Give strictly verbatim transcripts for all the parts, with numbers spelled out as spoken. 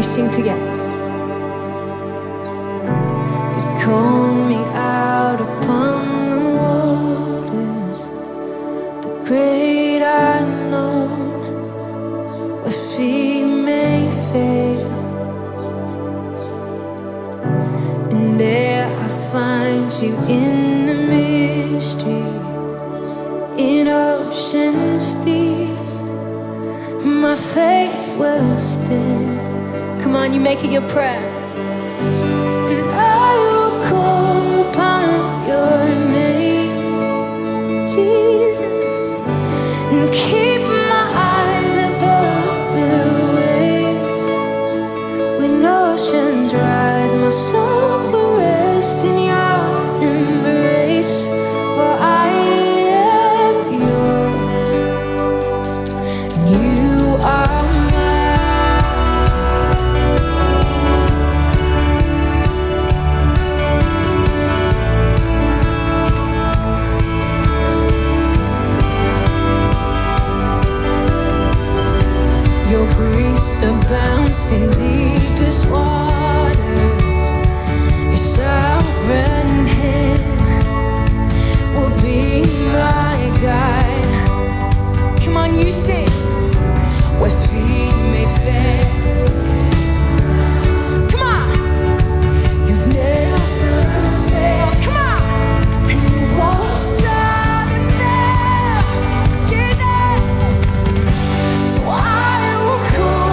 sing together? You called me out upon the waters, the great unknown, where feet may fail. And there I find you in the mystery, in oceans deep. My faith will stand. Come on, you make it your prayer. And I will call upon your name, Jesus, and keep my eyes above the waves. When oceans rise, my soul will rest in your embrace. For I am yours, and you are abounds in deepest waters. Your sovereign hand will be my guide. Come on, you sing. Where feet may fail. Come on. You've never failed. Come on. And you won't stop now, Jesus. So I will call.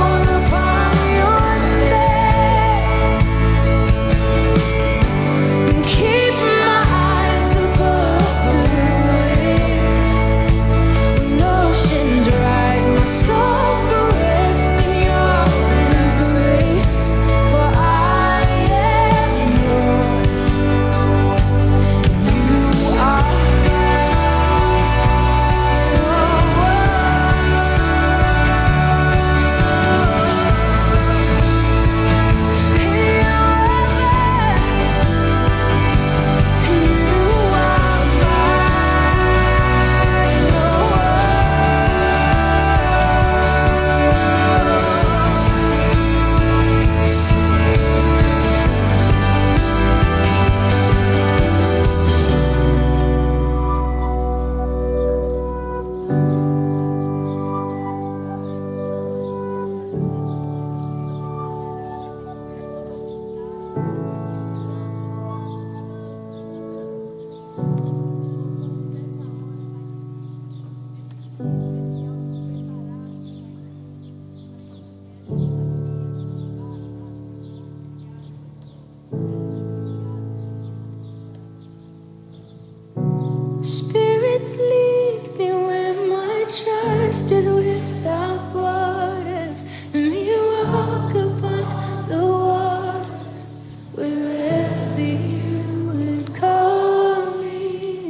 Spirit, lead me where my trust is without borders. Let me walk upon the waters wherever you would call me.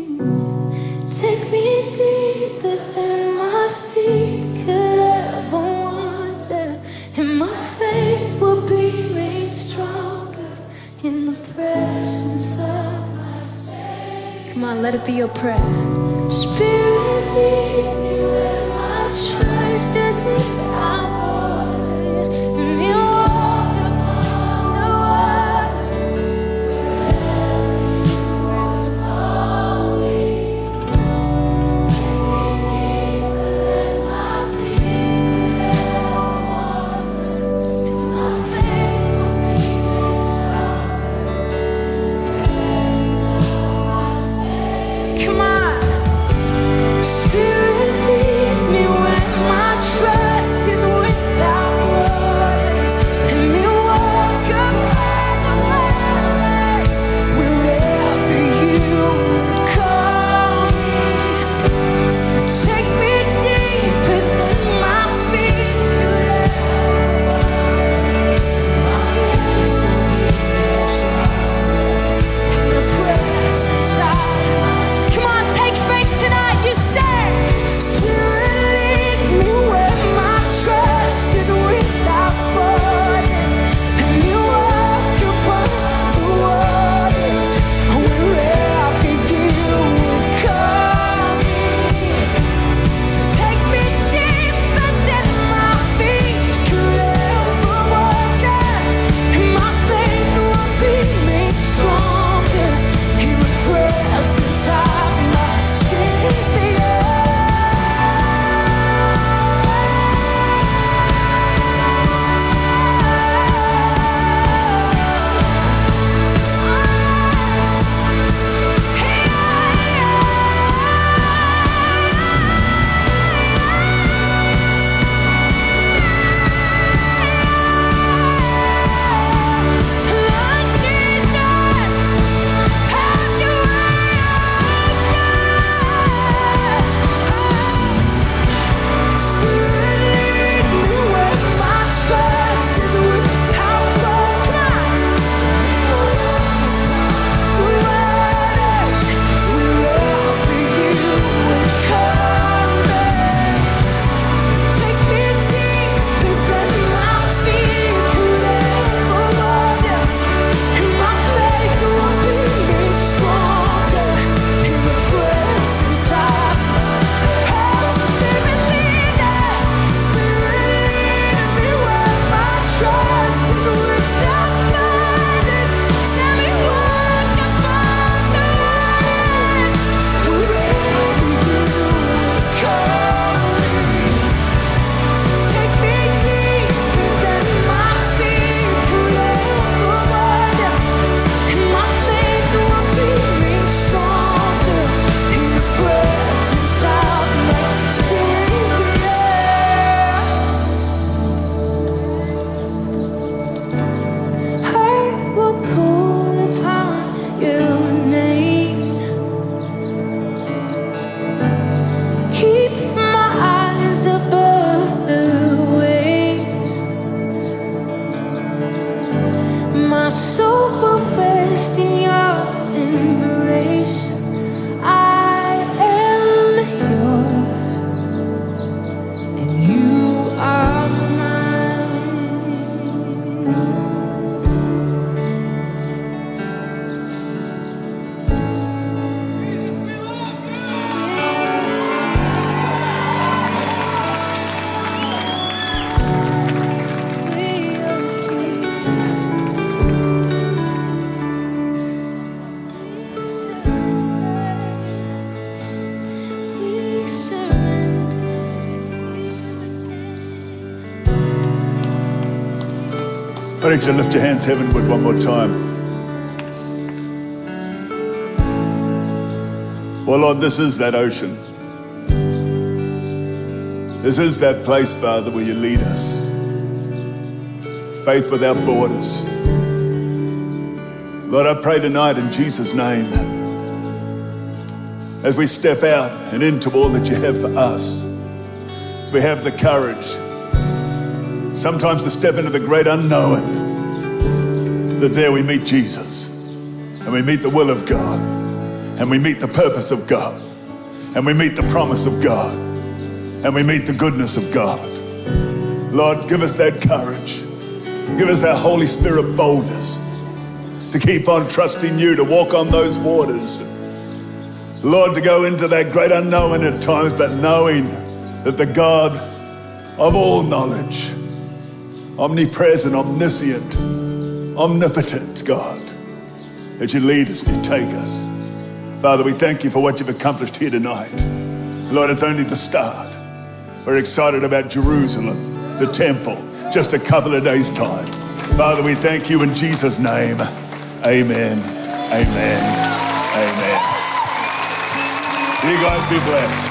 Take me deeper than my feet could ever wander, and my faith will be made stronger in the presence of. Come on, let it be your prayer. Spirit, lead me where my trust is without borders. Let me walk upon the waters wherever you will call me. Take me deeper than my feet could ever wander, and my faith will be made stronger. Come on. Spirit, lead me where my trust is with. I need you to lift your hands heavenward one more time. Well, Lord, this is that ocean. This is that place, Father, where you lead us. Faith without borders. Lord, I pray tonight in Jesus' name, as we step out and into all that you have for us, as we have the courage sometimes to step into the great unknown, that there we meet Jesus, and we meet the will of God, and we meet the purpose of God, and we meet the promise of God, and we meet the goodness of God. Lord, give us that courage. Give us that Holy Spirit boldness to keep on trusting you, to walk on those waters. Lord, to go into that great unknown at times, but knowing that the God of all knowledge, omnipresent, omniscient, omnipotent God, that you lead us and you take us. Father, we thank you for what you've accomplished here tonight. Lord, it's only the start. We're excited about Jerusalem, the temple, just a couple of days' time. Father, we thank you in Jesus' name. Amen, amen, amen. You guys be blessed.